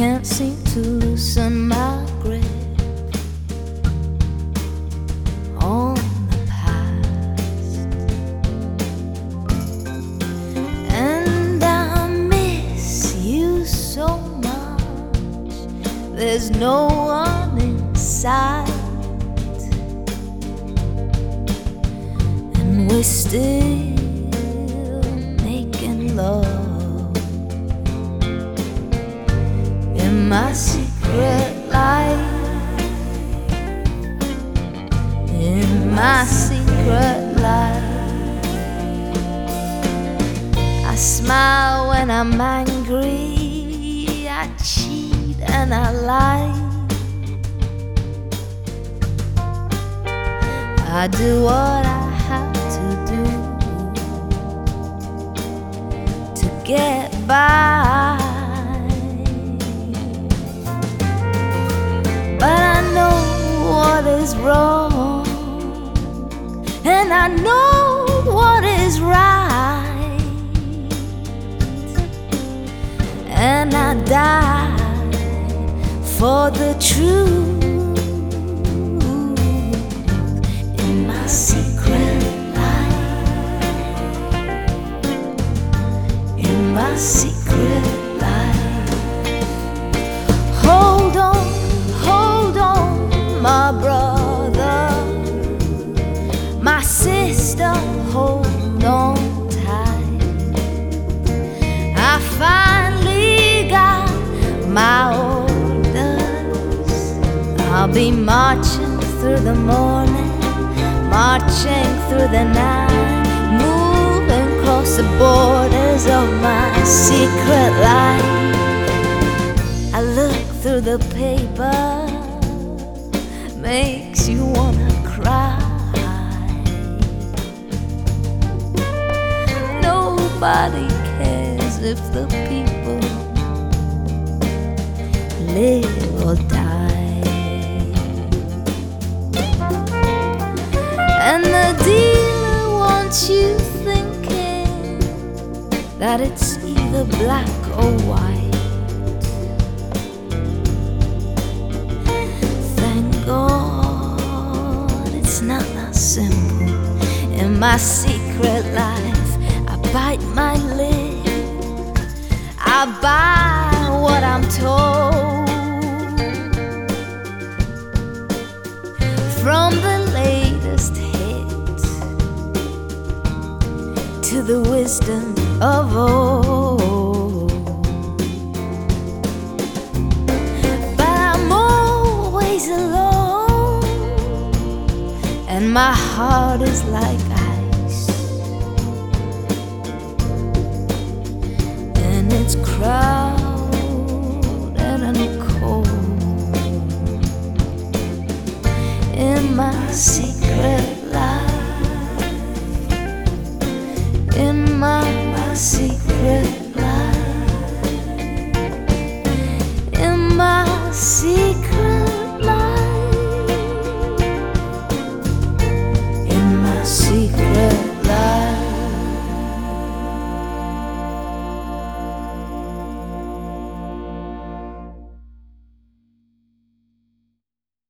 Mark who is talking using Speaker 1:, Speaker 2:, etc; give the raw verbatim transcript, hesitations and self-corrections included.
Speaker 1: can't seem to loosen my grip on the past, and I miss you so much. There's no one in sight, and we're still making love in my secret life, in my secret life. I smile when I'm angry, I cheat and I lie, I do what I have to do to get by. But I know what is wrong, and I know what is right, and I die for the truth in my secret life, in my secret life. Hold on, hold on, my brother, my sister, hold on tight. I finally got my orders. I'll be marching through the morning, marching through the night, moving across the borders of my secret life. I look through the paper, makes you wanna cry. Nobody cares if the people live or die, and the dealer wants you thinking that it's either black or white. Thank God it's not that simple. In my secret life, I bite my lip, I buy what I'm told from the latest hit to the wisdom of old. But I'm always alone, and my heart is like ice, and it's crowded and cold in my secret life, in my, my secret life, in my secret